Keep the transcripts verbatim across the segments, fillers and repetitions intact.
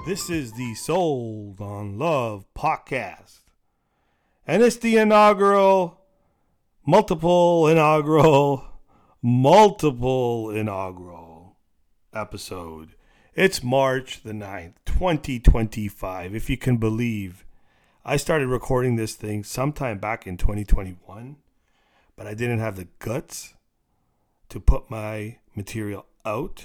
This is the Sold on Love podcast. And it's the inaugural, multiple inaugural, multiple inaugural episode. It's March the ninth, twenty twenty-five. If you can believe, I started recording this thing sometime back in twenty twenty-one, but I didn't have the guts to put my material out.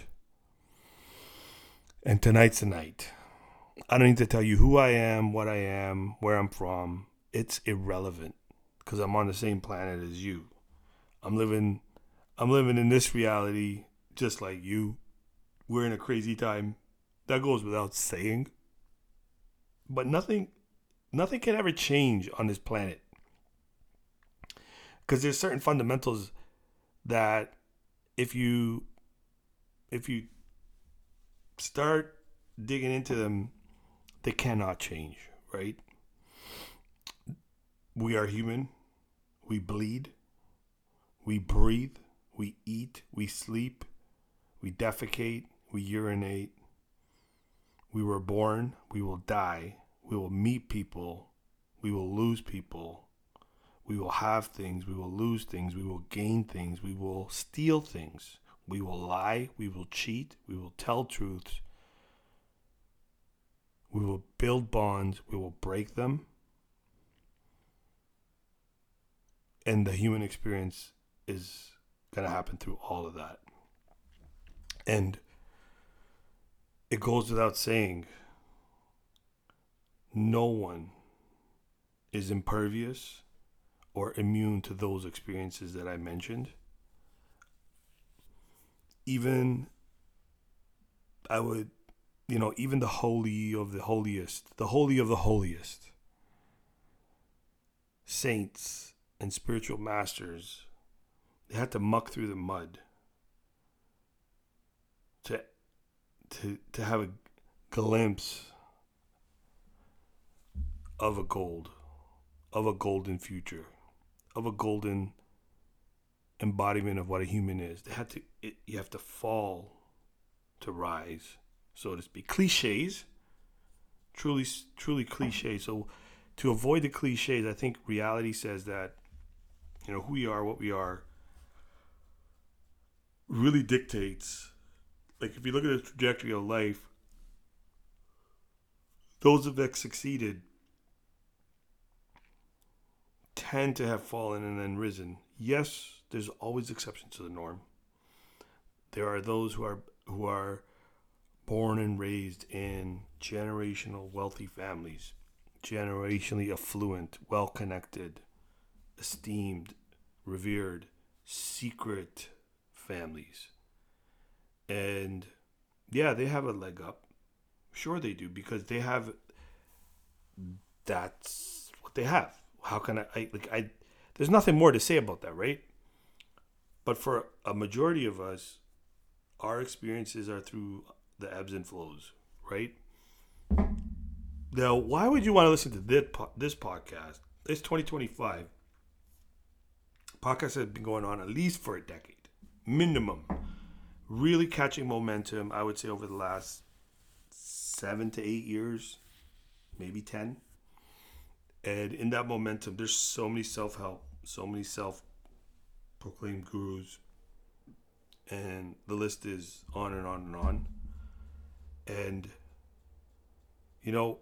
And tonight's the night. I don't need to tell you who I am, what I am, where I'm from. It's irrelevant because I'm on the same planet as you. I'm living I'm living in this reality just like you. We're in a crazy time. That goes without saying. But nothing nothing can ever change on this planet. Because there's certain fundamentals that if you if you start digging into them, they cannot change, right? We are human. We bleed. We breathe. We eat. We sleep. We defecate. We urinate. We were born. We will die. We will meet people. We will lose people. We will have things. We will lose things. We will gain things. We will steal things. We will lie. We will cheat. We will tell truths. We will build bonds. We will break them. And the human experience is going to happen through all of that. And it goes without saying, no one is impervious or immune to those experiences that I mentioned. Even, I would, you know, even the holy of the holiest, the holy of the holiest, saints and spiritual masters, they had to muck through the mud to to to have a glimpse of a gold, of a golden future, of a golden embodiment of what a human is. They had to. It, you have to fall to rise, so to speak. Cliches, truly, truly cliches. So, to avoid the cliches, I think reality says that, you know, who we are, what we are, really dictates. Like, if you look at the trajectory of life, those that succeeded tend to have fallen and then risen. Yes, there's always exceptions to the norm. There are those who are who are born and raised in generational wealthy families, generationally affluent, well-connected, esteemed, revered, secret families. And yeah, they have a leg up. Sure they do, because they have, that's what they have. How can I, I like I there's nothing more to say about that, right? But for a majority of us, our experiences are through the ebbs and flows, right? Now, why would you want to listen to this, this podcast? It's twenty twenty-five. Podcasts have been going on at least for a decade, minimum. Really catching momentum, I would say, over the last seven to eight years, maybe ten. And in that momentum, there's so many self-help, so many self-proclaimed gurus. And the list is on and on and on. And, you know,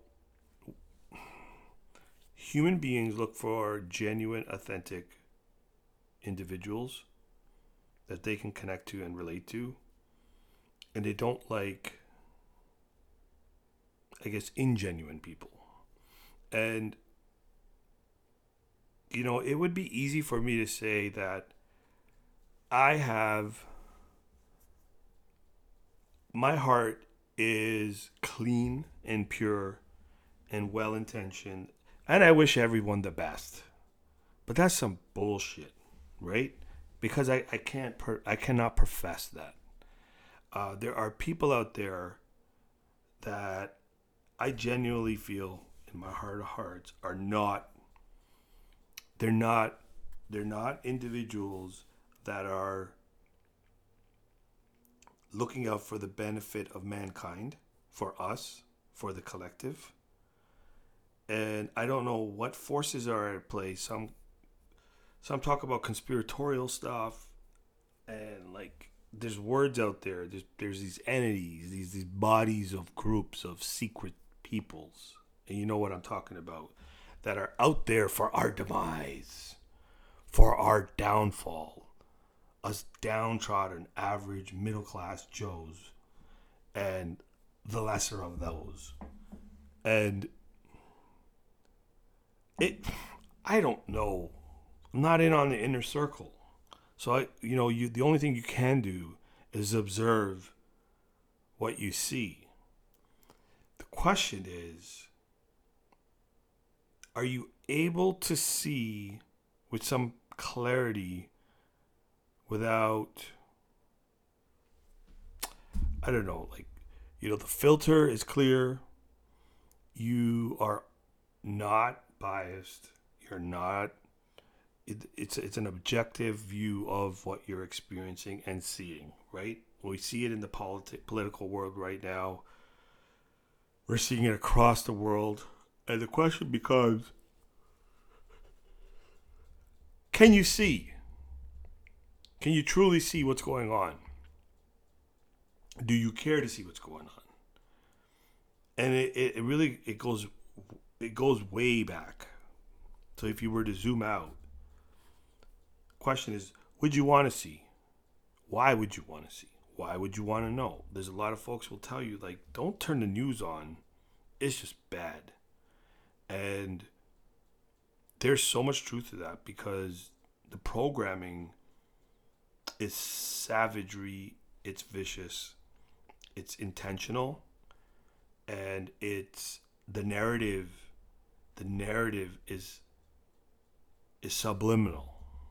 human beings look for genuine, authentic individuals that they can connect to and relate to. And they don't like, I guess, ingenuine people. And, you know, it would be easy for me to say that I have, my heart is clean and pure and well-intentioned, and I wish everyone the best. But that's some bullshit, right? Because I, I can't per, I cannot profess that. Uh, there are people out there that I genuinely feel in my heart of hearts are not they're not they're not individuals that are looking out for the benefit of mankind, for us, for the collective. And I don't know what forces are at play. Some some talk about conspiratorial stuff, and like there's words out there. There's there's these entities, these these bodies of groups of secret peoples, and you know what I'm talking about, that are out there for our demise, for our downfall, us downtrodden, average, middle class Joes, and the lesser of those, and it. I don't know. I'm not in on the inner circle. So I, you know, you the only thing you can do is observe what you see. The question is, are you able to see with some clarity without, I don't know, like, you know, the filter is clear. You are not biased. You're not. It, it's it's an objective view of what you're experiencing and seeing, right? We see it in the politi- political world right now. We're seeing it across the world. And the question becomes, can you see? Can you truly see what's going on? Do you care to see what's going on? And it, it, it really, it goes, it goes way back. So if you were to zoom out, question is, would you want to see? Why would you want to see? Why would you want to know? There's a lot of folks will tell you, like, don't turn the news on. It's just bad. And there's so much truth to that, because the programming is savagery, it's vicious, it's intentional, and it's the narrative, the narrative is is subliminal.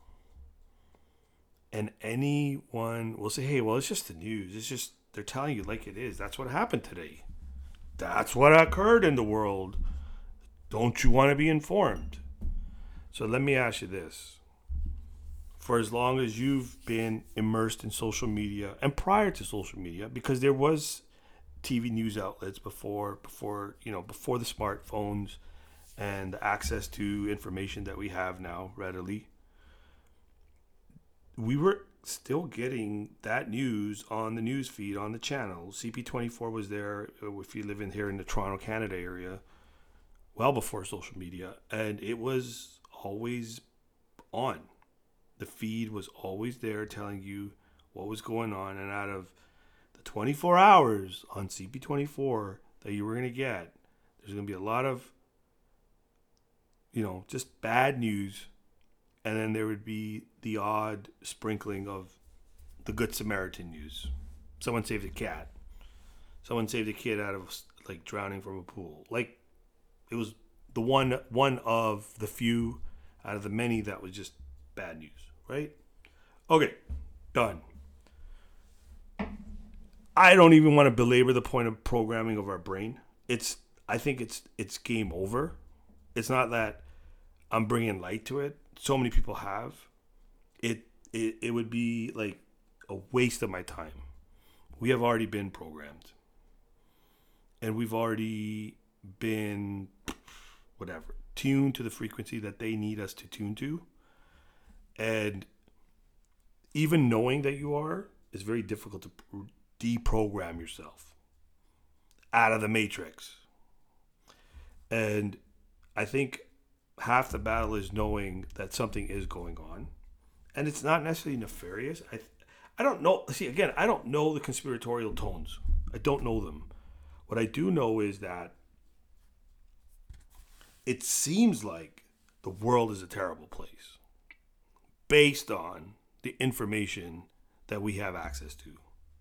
And anyone will say, hey, well, it's just the news. It's just, they're telling you like it is. That's what happened today. That's what occurred in the world. Don't you want to be informed? So let me ask you this. For as long as you've been immersed in social media, and prior to social media, because there was T V news outlets before, before, you know, before the smartphones and the access to information that we have now readily, we were still getting that news on the news feed, on the channel. C P twenty-four was there, if you live in here in the Toronto, Canada area, well before social media. And it was always on. The feed was always there telling you what was going on. And out of the twenty-four hours on C P twenty-four that you were going to get, there's going to be a lot of, you know, just bad news. And then there would be the odd sprinkling of the Good Samaritan news. Someone saved a cat. Someone saved a kid out of, like, drowning from a pool. Like, it was the one one of the few out of the many that was just bad news, right? Okay, done. I don't even want to belabor the point of programming of our brain. It's I think it's it's game over. It's not that I'm bringing light to it. So many people have. It, it it would be like a waste of my time. We have already been programmed. And we've already been, whatever, tuned to the frequency that they need us to tune to. And even knowing that you are is very difficult to deprogram yourself out of the matrix. And I think half the battle is knowing that something is going on, and it's not necessarily nefarious. I, I don't know. See, again, I don't know the conspiratorial tones. I don't know them. What I do know is that it seems like the world is a terrible place based on the information that we have access to.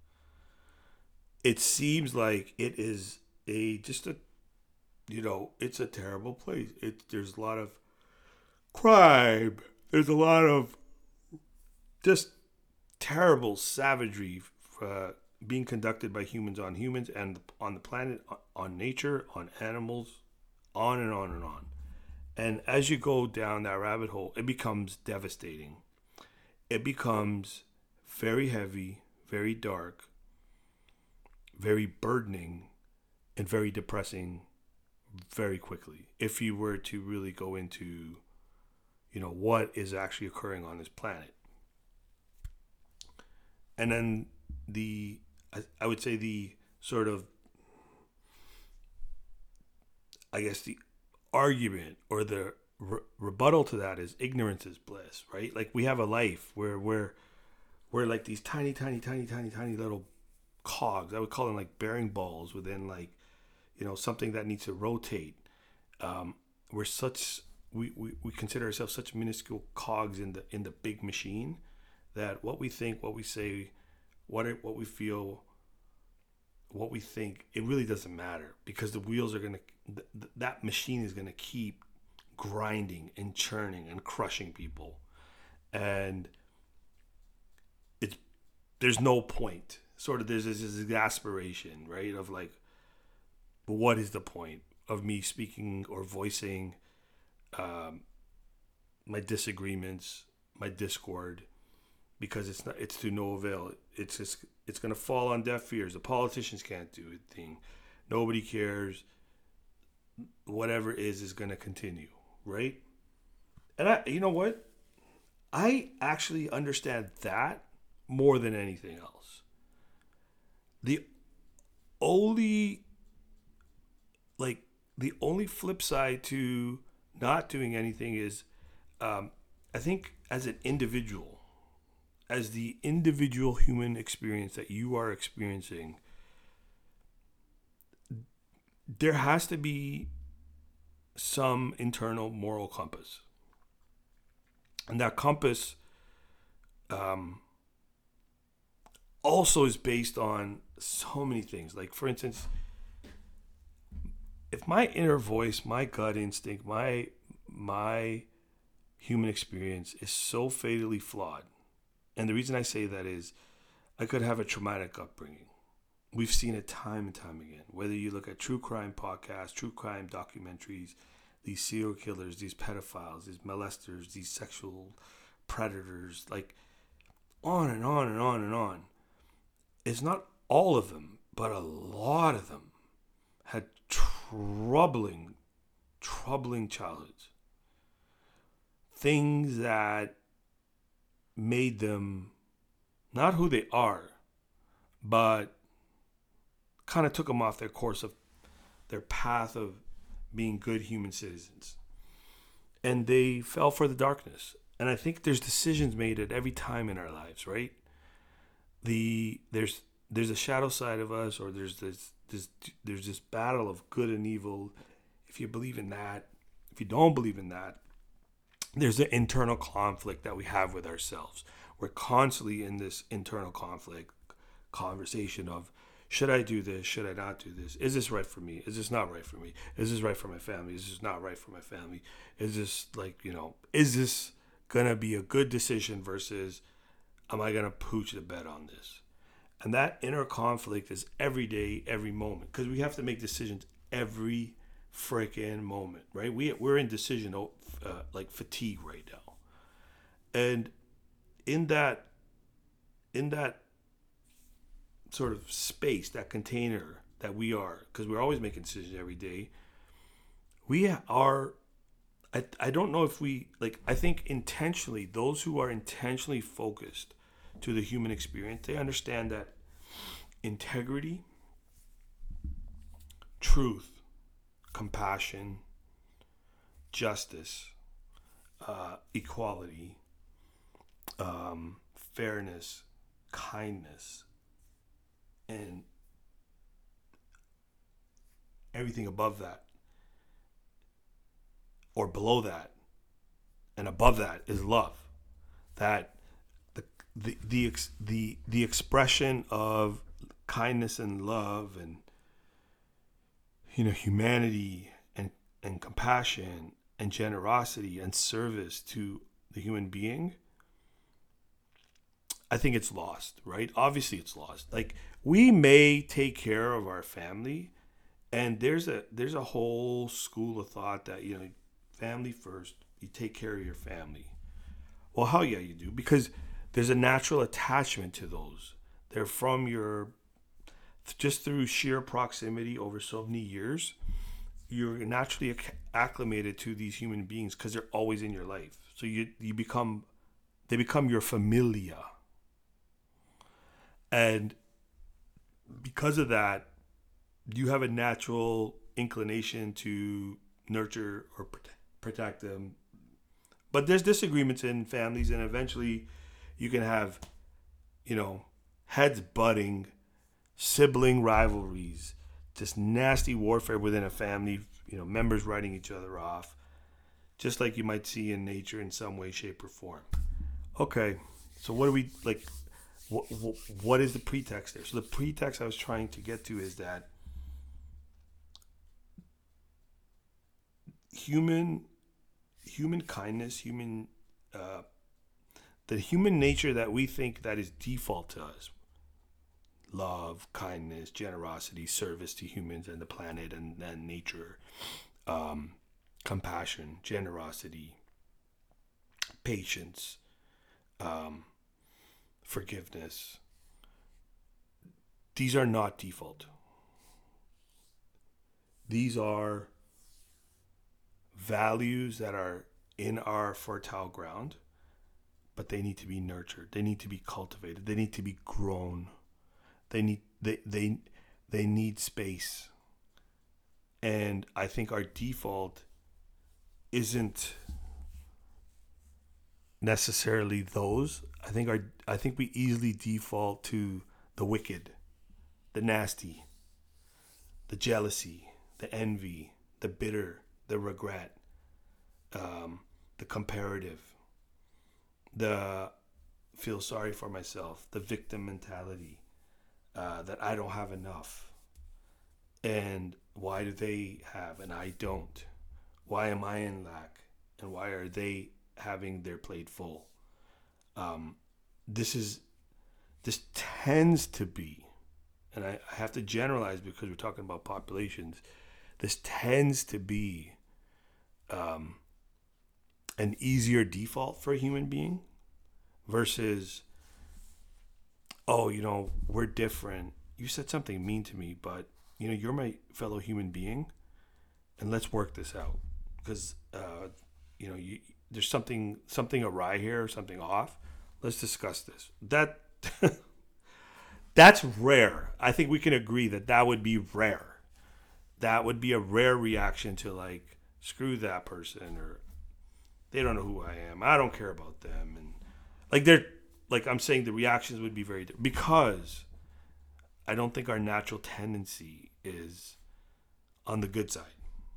It seems like it is a just a You know, it's a terrible place. It there's a lot of crime. There's a lot of just terrible savagery uh, being conducted by humans on humans and on the planet, on nature, on animals, on and on and on. And as you go down that rabbit hole, it becomes devastating. It becomes very heavy, very dark, very burdening, and very depressing very quickly if you were to really go into, you know, what is actually occurring on this planet. And then the, I, I would say the sort of, I guess the argument or the re- rebuttal to that is ignorance is bliss, right? Like we have a life where we're, we're like these tiny, tiny, tiny, tiny, tiny little cogs. I would call them like bearing balls within like, you know, something that needs to rotate. Um, we're such, we, we, we consider ourselves such minuscule cogs in the, in the big machine that what we think, what we say, what it, what we feel, what we think, it really doesn't matter because the wheels are going to, th- that machine is going to keep grinding and churning and crushing people. And it's, there's no point. Sort of there's this exasperation, right? Of like, what is the point of me speaking or voicing um, my disagreements, my discord, because it's not, it's to no avail. It's just, it's going to fall on deaf ears. The politicians can't do a thing. Nobody cares. Whatever is, is going to continue, right? And I, you know what? I actually understand that more than anything else. The only, like, the only flip side to not doing anything is, um, I think as an individual, as the individual human experience that you are experiencing, there has to be some internal moral compass. And that compass um, also is based on so many things. Like, for instance, if my inner voice, my gut instinct, my my human experience is so fatally flawed, and the reason I say that is I could have a traumatic upbringing. We've seen it time and time again. Whether you look at true crime podcasts, true crime documentaries, these serial killers, these pedophiles, these molesters, these sexual predators, like on and on and on and on. It's not all of them, but a lot of them had troubling, troubling childhoods. Things that made them not who they are, but kind of took them off their course of their path of being good human citizens. And they fell for the darkness. And I think there's decisions made at every time in our lives, right? The there's there's a shadow side of us, or there's this this there's this battle of good and evil. If you believe in that, if you don't believe in that, there's an internal conflict that we have with ourselves. We're constantly in this internal conflict conversation of, should I do this? Should I not do this? Is this right for me? Is this not right for me? Is this right for my family? Is this not right for my family? Is this like, you know, is this going to be a good decision versus am I going to pooch the bed on this? And that inner conflict is every day, every moment, because we have to make decisions every freaking moment, right? We, we're in decision uh, like fatigue right now. And in that, in that sort of space, that container that we are, because we're always making decisions every day, we are, I, I don't know if we, like, I think intentionally, those who are intentionally focused to the human experience, they understand that integrity, truth, compassion, justice, uh, equality, um, fairness, kindness, and everything above that or below that and above that is love. That the the the the, the expression of kindness and love and, you know, humanity and and compassion and generosity and service to the human being, I think it's lost, right? Obviously it's lost. Like, we may take care of our family, and there's a there's a whole school of thought that, you know, family first, you take care of your family. Well, hell yeah, you do, because there's a natural attachment to those. They're from your just through sheer proximity over so many years, you're naturally acc- acclimated to these human beings because they're always in your life. So you you become they become your familia, and because of that, you have a natural inclination to nurture or prote- protect them. But there's disagreements in families, and eventually, you can have, you know, heads butting, sibling rivalries, just nasty warfare within a family, you know, members writing each other off, just like you might see in nature in some way, shape, or form. Okay, so what do we, like, what, what, what is the pretext there? So the pretext I was trying to get to is that human, human kindness, human, uh, the human nature that we think that is default to us, love, kindness, generosity, service to humans and the planet and, and nature, um, compassion, generosity, patience, um, forgiveness. These are not default. These are values that are in our fertile ground, but they need to be nurtured. They need to be cultivated. They need to be grown. They need they they they need space. And I think our default isn't necessarily those. I think our I think we easily default to the wicked, the nasty, the jealousy, the envy, the bitter, the regret, um, the comparative, the feel sorry for myself, the victim mentality, uh, that I don't have enough. And why do they have and I don't? Why am I in lack? And why are they having their plate full? Um, this is this tends to be, and I, I have to generalize because we're talking about populations. This tends to be um, an easier default for a human being versus, oh, you know, we're different. You said something mean to me, but you know, you're my fellow human being, and let's work this out because uh, you know, you, there's something something awry here, something off. Let's discuss this. That that's rare. I think we can agree that that would be rare. That would be a rare reaction to like screw that person or they don't know who I am. I don't care about them and like they're like I'm saying the reactions would be very different because I don't think our natural tendency is on the good side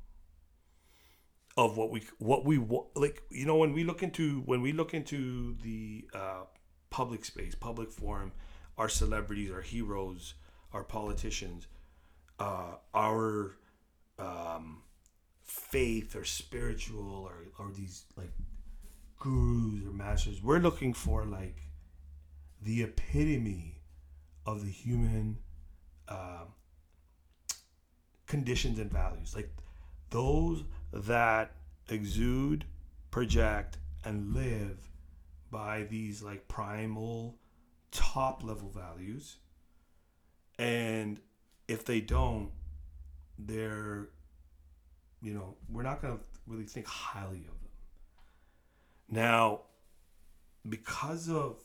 of what we what we like. You know, when we look into when we look into the uh, public space, public forum, our celebrities, our heroes, our politicians, uh, our um, faith or spiritual or or these like gurus or masters. We're looking for like the epitome of the human uh, conditions and values, like those that exude, project, and live by these like primal, top level values. And if they don't, they're, you know, we're not going to really think highly of them. Now, because of,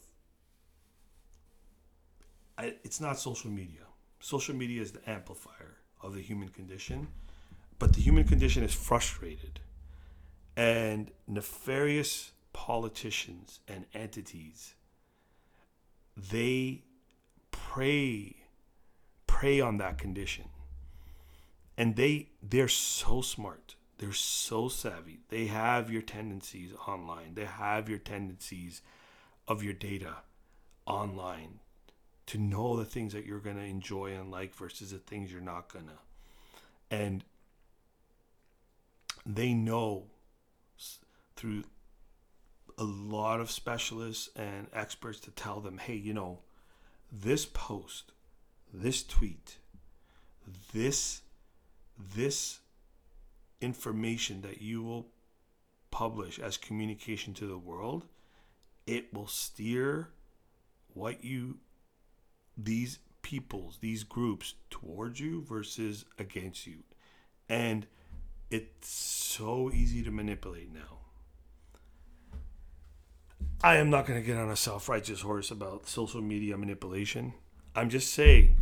I, it's not social media. Social media is the amplifier of the human condition, but the human condition is frustrated. And nefarious politicians and entities, they prey prey on that condition. And they they're so smart. They're so savvy. They have your tendencies online. They have your tendencies of your data online to know the things that you're going to enjoy and like versus the things you're not going to. And they know through a lot of specialists and experts to tell them, hey, you know, this post, this tweet, this this information that you will publish as communication to the world, it will steer what you these peoples, these groups towards you versus against you. And it's so easy to manipulate now. I am not going to get on a self-righteous horse about social media manipulation. I'm just saying,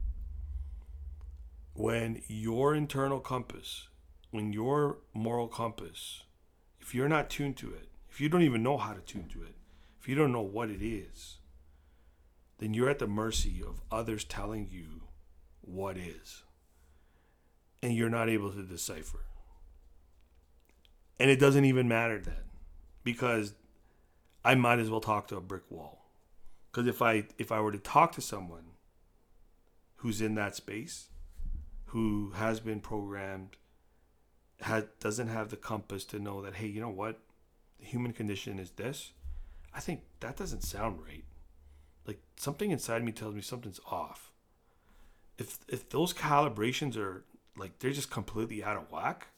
when your internal compass, when your moral compass, if you're not tuned to it, if you don't even know how to tune to it, if you don't know what it is, then you're at the mercy of others telling you what is. And you're not able to decipher. And it doesn't even matter then, because I might as well talk to a brick wall. Because if I if I were to talk to someone who's in that space, who has been programmed, has, doesn't have the compass to know that, hey, you know what? The human condition is this. I think that doesn't sound right. Like, something inside me tells me something's off. If if those calibrations are, like, they're just completely out of whack,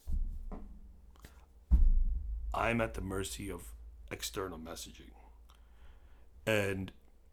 I'm at the mercy of external messaging. And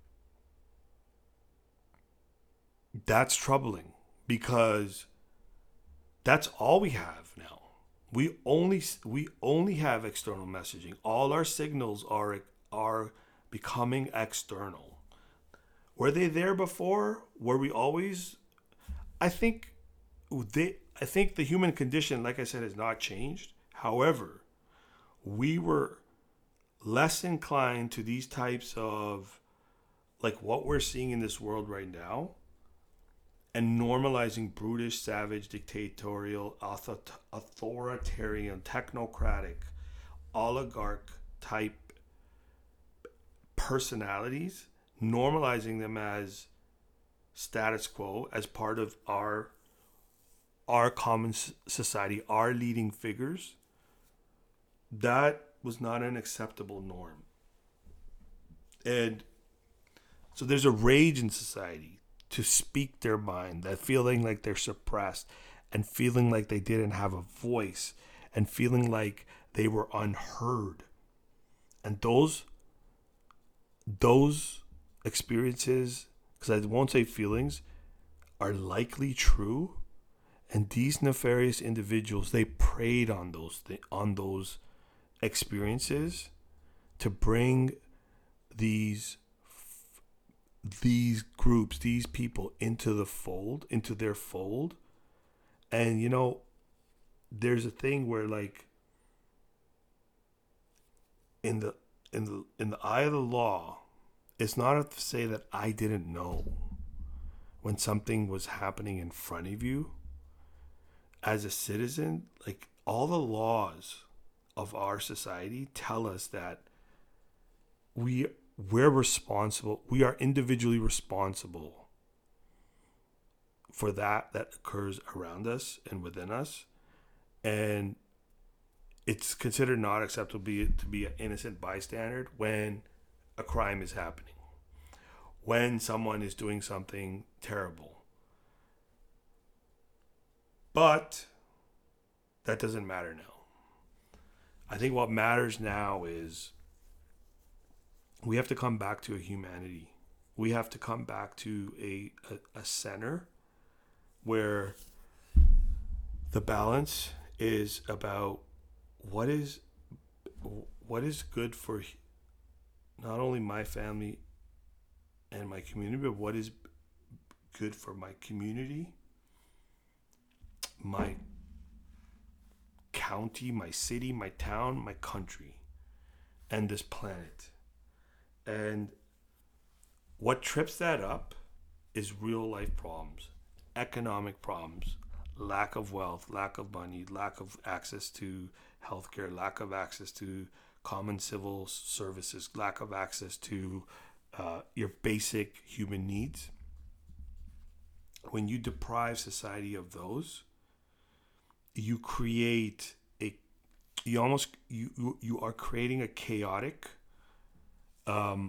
that's troubling, because that's all we have now. We only we only have external messaging. All our signals are are becoming external. Were they there before? Were we always? I think they I think the human condition, like I said, has not changed. However, we were less inclined to these types of, like, what we're seeing in this world right now, and normalizing brutish, savage, dictatorial, author- authoritarian, technocratic, oligarch type personalities, normalizing them as status quo, as part of our our common society, our leading figures. That was not an acceptable norm. And so there's a rage in society to speak their mind, that feeling like they're suppressed, and feeling like they didn't have a voice, and feeling like they were unheard. And those those experiences, because I won't say feelings, are likely true. And these nefarious individuals, they preyed on those th- on those experiences to bring these these groups, these people into the fold, into their fold. And, you know, there's a thing where, like, in the in the in the eye of the law, it's not to say that I didn't know when something was happening in front of you. As a citizen, like, all the laws of our society tell us that we we're responsible. We are individually responsible for that that occurs around us and within us. And it's considered not acceptable to be, to be an innocent bystander when a crime is happening, when someone is doing something terrible. But that doesn't matter now. I think what matters now is we have to come back to a humanity. We have to come back to a, a, a center where the balance is about what is what is good for not only my family and my community, but what is good for my community, my county, my city, my town, my country, and this planet. And what trips that up is real life problems, economic problems, lack of wealth, lack of money, lack of access to healthcare, lack of access to common civil services, lack of access to uh, your basic human needs. When you deprive society of those, you create a, you almost, you, you, you are creating a chaotic, um,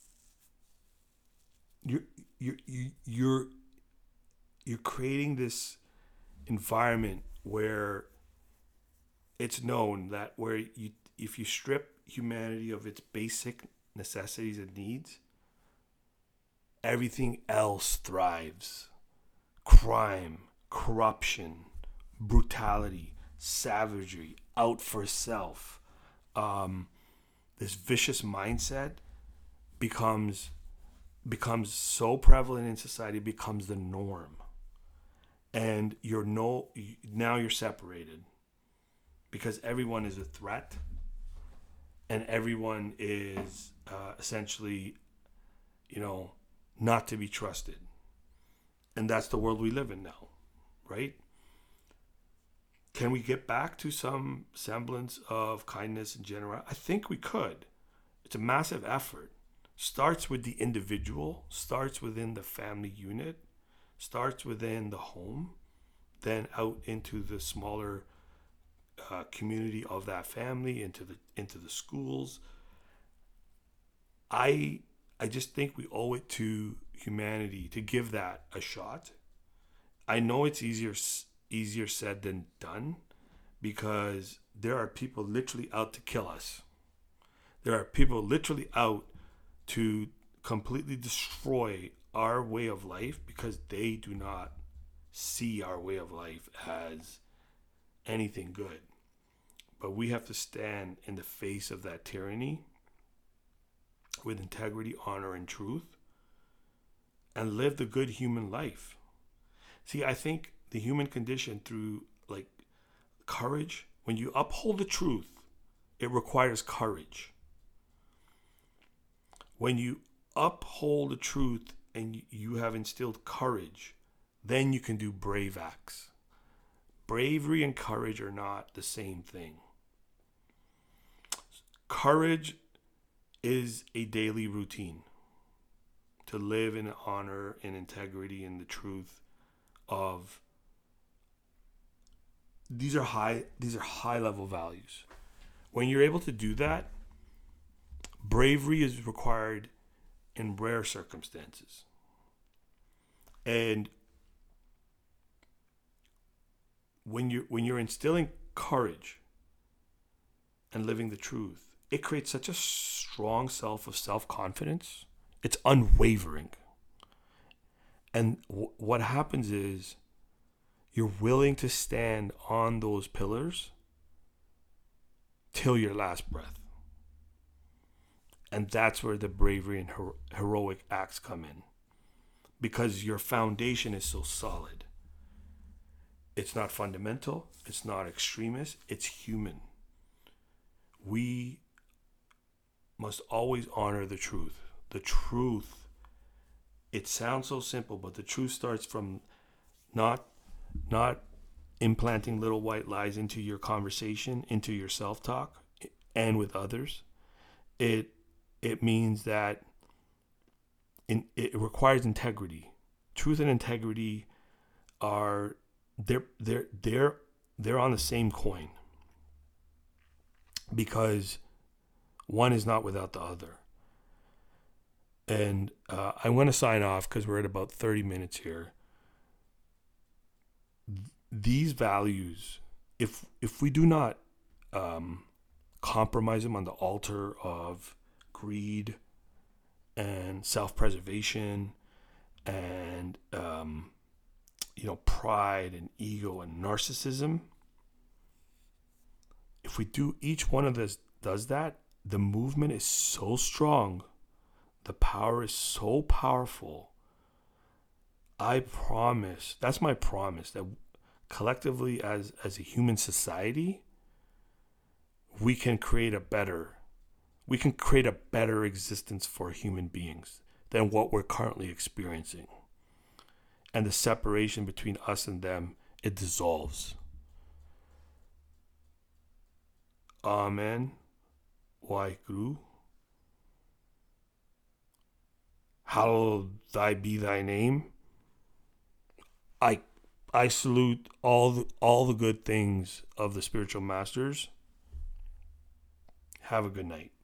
you're, you're, you're, you're creating this environment where it's known that where you, if you strip humanity of its basic necessities and needs, everything else thrives. Crime, corruption, brutality, savagery, out for self. Um, this vicious mindset becomes becomes so prevalent in society, becomes the norm. And you're no now you're separated because everyone is a threat, and everyone is uh, essentially, you know, not to be trusted. And that's the world we live in now, right? Can we get back to some semblance of kindness and generosity? I think we could. It's a massive effort. Starts with the individual, starts within the family unit, starts within the home, then out into the smaller uh, community of that family, into the into the schools. I I just think we owe it to humanity to give that a shot. I know it's easier easier said than done, because there are people literally out to kill us. There are people literally out to completely destroy our way of life because they do not see our way of life as anything good. But we have to stand in the face of that tyranny with integrity, honor, and truth, and live the good human life. See, I think the human condition, through like courage, when you uphold the truth, it requires courage. When you uphold the truth and you have instilled courage, then you can do brave acts. Bravery and courage are not the same thing. Courage is a daily routine to live in honor and integrity and the truth of these are high these are high level values. When you're able to do that, bravery is required in rare circumstances. And when you when you're instilling courage and living the truth, it creates such a strong self of self-confidence. It's unwavering. And w- what happens is you're willing to stand on those pillars till your last breath. And that's where the bravery and her- heroic acts come in, because your foundation is so solid. It's not fundamental. It's not extremist. It's human. We must always honor the truth. The truth, it sounds so simple, but the truth starts from not not implanting little white lies into your conversation, into your self-talk, and with others. It it means that in, it requires integrity. Truth and integrity are they're they're they're they're on the same coin, because one is not without the other. And uh, I want to sign off because we're at about thirty minutes here. These values, if if we do not um, compromise them on the altar of greed and self-preservation and um, you know, pride and ego and narcissism, if we do each one of this does that, the movement is so strong, the power is so powerful. I promise, that's my promise, that collectively as as a human society, we can create a better we can create a better existence for human beings than what we're currently experiencing. And the separation between us and them, it dissolves. Amen. Waheguru. Hallowed thy be thy name. I I salute all the, all the good things of the spiritual masters. Have a good night.